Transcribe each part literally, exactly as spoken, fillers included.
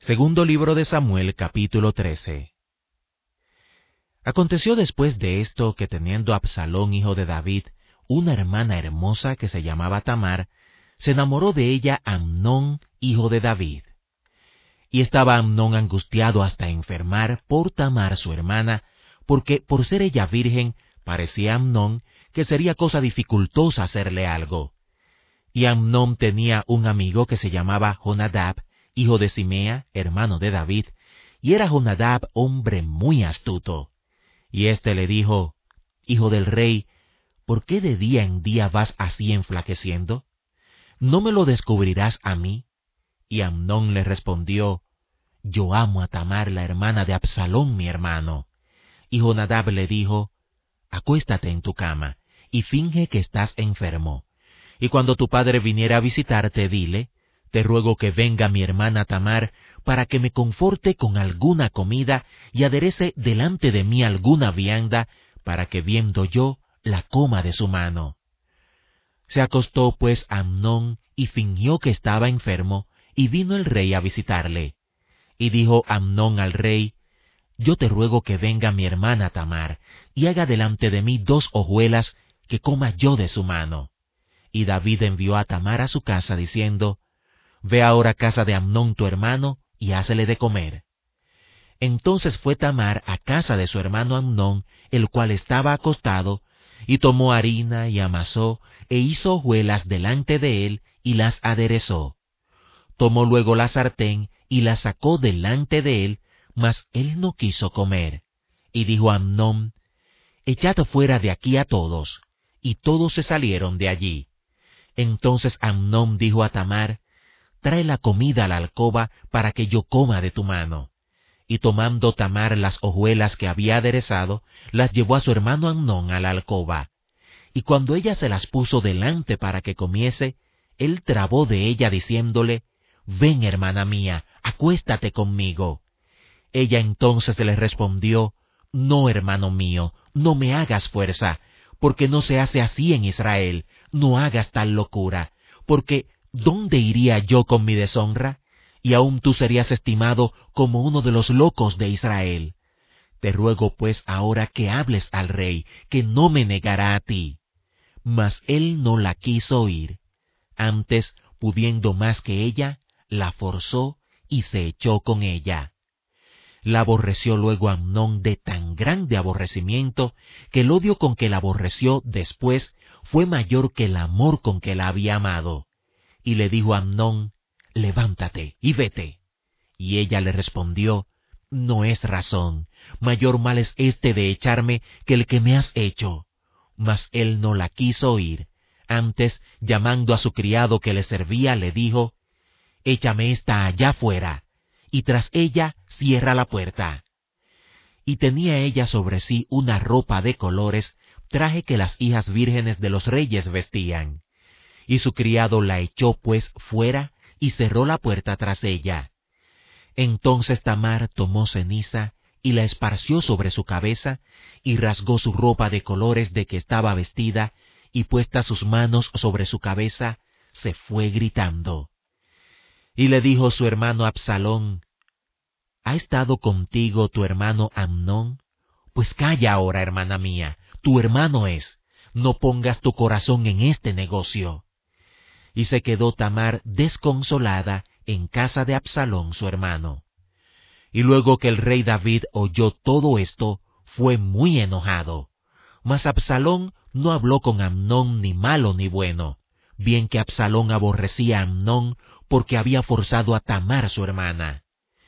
Segundo libro de Samuel, capítulo trece. Aconteció después de esto que teniendo Absalón, hijo de David, una hermana hermosa que se llamaba Tamar, se enamoró de ella Amnón, hijo de David. Y estaba Amnón angustiado hasta enfermar por Tamar su hermana, porque por ser ella virgen, parecía a Amnón que sería cosa dificultosa hacerle algo. Y Amnón tenía un amigo que se llamaba Jonadab, hijo de Simea, hermano de David, y era Jonadab hombre muy astuto. Y éste le dijo, Hijo del rey, ¿por qué de día en día vas así enflaqueciendo? ¿No me lo descubrirás a mí? Y Amnón le respondió, Yo amo a Tamar, la hermana de Absalón, mi hermano. Y Jonadab le dijo, Acuéstate en tu cama, y finge que estás enfermo. Y cuando tu padre viniera a visitarte, dile, Te ruego que venga mi hermana Tamar, para que me conforte con alguna comida, y aderece delante de mí alguna vianda, para que viendo yo, la coma de su mano. Se acostó pues Amnón, y fingió que estaba enfermo, y vino el rey a visitarle. Y dijo Amnón al rey, Yo te ruego que venga mi hermana Tamar, y haga delante de mí dos hojuelas, que coma yo de su mano. Y David envió a Tamar a su casa, diciendo, Ve ahora a casa de Amnón tu hermano, y hácele de comer. Entonces fue Tamar a casa de su hermano Amnón, el cual estaba acostado, y tomó harina y amasó, e hizo hojuelas delante de él, y las aderezó. Tomó luego la sartén, y la sacó delante de él, mas él no quiso comer. Y dijo a Amnón, Echad fuera de aquí a todos. Y todos se salieron de allí. Entonces Amnón dijo a Tamar, Trae la comida a la alcoba para que yo coma de tu mano. Y tomando Tamar las hojuelas que había aderezado, las llevó a su hermano Amnón a la alcoba. Y cuando ella se las puso delante para que comiese, él trabó de ella diciéndole, Ven, hermana mía, acuéstate conmigo. Ella entonces le respondió, No, hermano mío, no me hagas fuerza, porque no se hace así en Israel, no hagas tal locura, porque ¿dónde iría yo con mi deshonra? Y aún tú serías estimado como uno de los locos de Israel. Te ruego pues ahora que hables al rey, que no me negará a ti. Mas él no la quiso oír. Antes, pudiendo más que ella, la forzó y se echó con ella. La aborreció luego Amnón de tan grande aborrecimiento, que el odio con que la aborreció después fue mayor que el amor con que la había amado. Y le dijo a Amnón, Levántate y vete. Y ella le respondió, No es razón, mayor mal es este de echarme que el que me has hecho. Mas él no la quiso oír. Antes, llamando a su criado que le servía, le dijo, Échame esta allá fuera, y tras ella cierra la puerta. Y tenía ella sobre sí una ropa de colores, traje que las hijas vírgenes de los reyes vestían. Y su criado la echó pues fuera, y cerró la puerta tras ella. Entonces Tamar tomó ceniza, y la esparció sobre su cabeza, y rasgó su ropa de colores de que estaba vestida, y puestas sus manos sobre su cabeza, se fue gritando. Y le dijo su hermano Absalón, ¿Ha estado contigo tu hermano Amnón? Pues calla ahora, hermana mía, tu hermano es, no pongas tu corazón en este negocio. Y se quedó Tamar desconsolada en casa de Absalón su hermano. Y luego que el rey David oyó todo esto, fue muy enojado. Mas Absalón no habló con Amnón ni malo ni bueno, bien que Absalón aborrecía a Amnón porque había forzado a Tamar su hermana.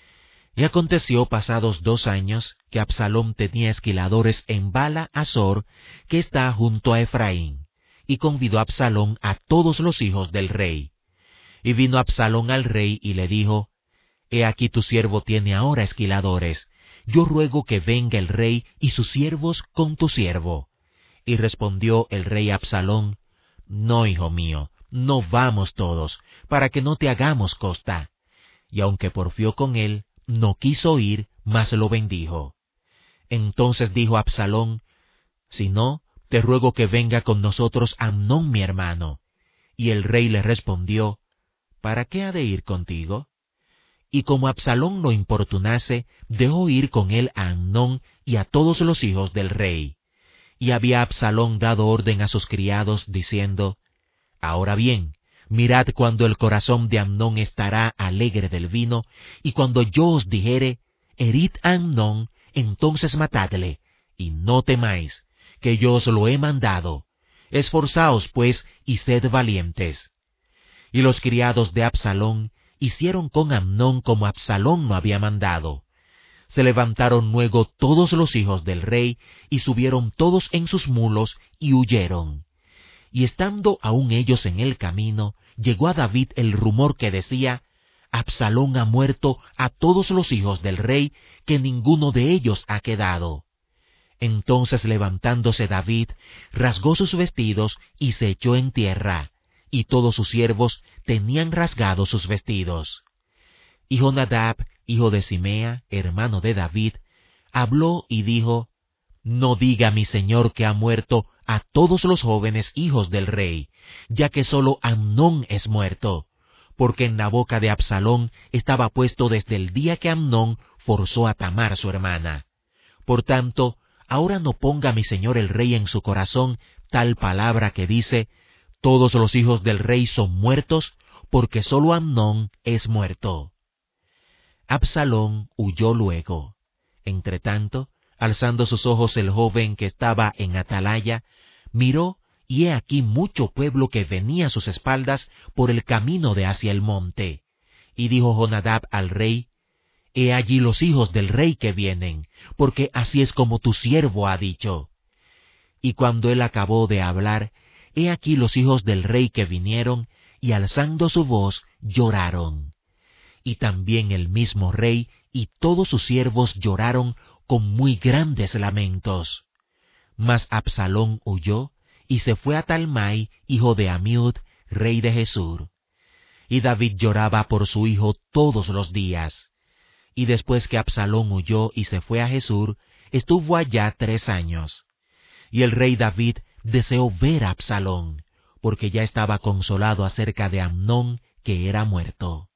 Y aconteció pasados dos años que Absalón tenía esquiladores en Bala Azor, que está junto a Efraín, y convidó a Absalón a todos los hijos del rey. Y vino Absalón al rey y le dijo, He aquí tu siervo tiene ahora esquiladores, yo ruego que venga el rey y sus siervos con tu siervo. Y respondió el rey Absalón, No, hijo mío, no vamos todos, para que no te hagamos costa. Y aunque porfió con él, no quiso ir, mas lo bendijo. Entonces dijo Absalón, Si no, te ruego que venga con nosotros Amnón mi hermano. Y el rey le respondió, ¿Para qué ha de ir contigo? y como Absalón lo importunase, dejó ir con él a Amnón y a todos los hijos del rey. Y había Absalón dado orden a sus criados, diciendo, Ahora bien, mirad cuando el corazón de Amnón estará alegre del vino, y cuando yo os dijere, herid a Amnón, entonces matadle, y no temáis, que yo os lo he mandado. Esforzaos, pues, y sed valientes. Y los criados de Absalón hicieron con Amnón como Absalón no había mandado. Se levantaron luego todos los hijos del rey, y subieron todos en sus mulos, y huyeron. Y estando aún ellos en el camino, llegó a David el rumor que decía, Absalón ha muerto a todos los hijos del rey, que ninguno de ellos ha quedado. Entonces levantándose David, rasgó sus vestidos y se echó en tierra, y todos sus siervos tenían rasgados sus vestidos. Y Jonadab, hijo de Simea, hermano de David, habló y dijo, No diga mi señor que ha muerto a todos los jóvenes hijos del rey, ya que sólo Amnón es muerto, porque en la boca de Absalón estaba puesto desde el día que Amnón forzó a Tamar su hermana. Por tanto, ahora no ponga mi señor el rey en su corazón tal palabra que dice, todos los hijos del rey son muertos, porque sólo Amnón es muerto. Absalón huyó luego. Entretanto, alzando sus ojos el joven que estaba en atalaya, miró, y he aquí mucho pueblo que venía a sus espaldas por el camino de hacia el monte. Y dijo Jonadab al rey, He allí los hijos del rey que vienen, porque así es como tu siervo ha dicho. Y cuando él acabó de hablar, he aquí los hijos del rey que vinieron, y alzando su voz, lloraron. Y también el mismo rey y todos sus siervos lloraron con muy grandes lamentos. Mas Absalón huyó, y se fue a Talmai, hijo de Amiud, rey de Gesur. Y David lloraba por su hijo todos los días. Y después que Absalón huyó y se fue a Gesur, estuvo allá tres años. Y el rey David deseó ver a Absalón, porque ya estaba consolado acerca de Amnón, que era muerto.